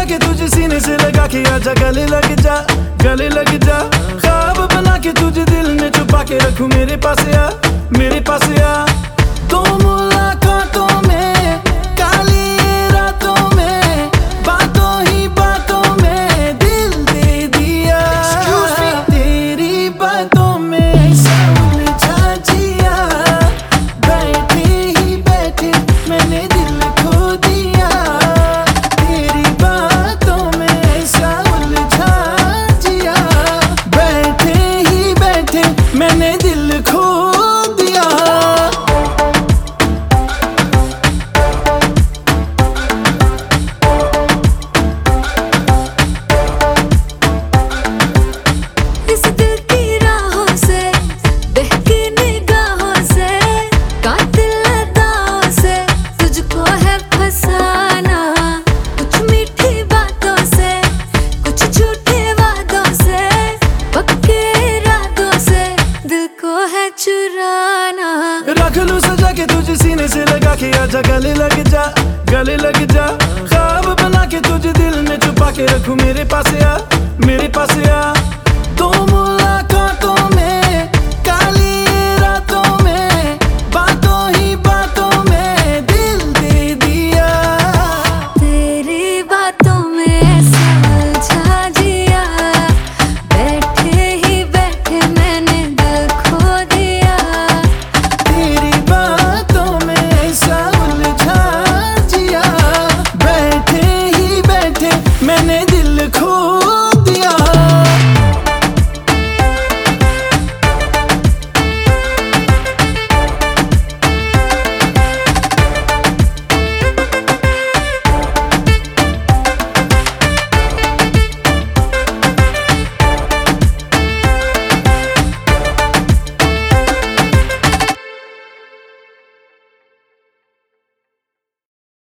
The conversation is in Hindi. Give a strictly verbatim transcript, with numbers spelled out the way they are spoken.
के तुझे सीने से लगा के आजा, गले लग जा, गले लग जा। ख्वाब बना के तुझे दिल में छुपा के रखूं, मेरे पास आ, मेरे पास आ। दो मुलाकातों में, काली रातों में, बातों ही बातों में दिल दे दिया। तेरी बातों में उलझा जिया, बैठे ही बैठे मैंने दिल खो दिया। तेरी बातों में ऐसा उलझा जिया, बैठे ही बैठे मैंने दिल खो दिया। इस दिल की राहों से, बहकी निगाहों से, कातिल अदाओं से तुझको है फसाना। कुछ मीठी बातों से, कुछ झूठे वादों से, पक्के इरादों से दिल को है चुराना। रख लूं सजा के तुझे सीने से लगा के आजा, गले लग जा, गले लग जा। ख्वाब बना के तुझे दिल में छुपा के रखूं, मेरे पास आ, मेरे पास आ। दो मुलाकातों में